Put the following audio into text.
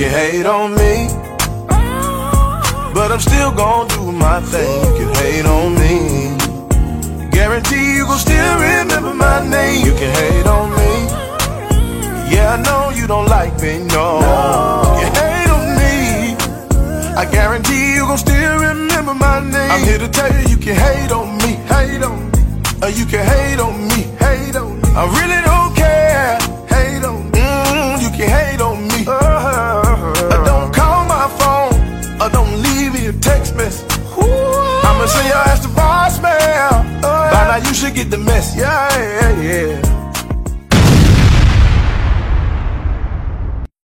can hate on me, but I'm still gon' do my thing. You can hate on me, guarantee you gon' still remember my name. You can hate on me, yeah, I know you don't like me, no. You can hate on me, I guarantee you gon' still remember my name. I'm here to tell you, you can hate on me, hate on me. You can hate on me, hate on me. I really don't care, hate on me. You can hate on me. Don't call my phone, or don't leave me a text message. I'ma send your ass to voicemail. By now you should get the message. Yeah, yeah, yeah.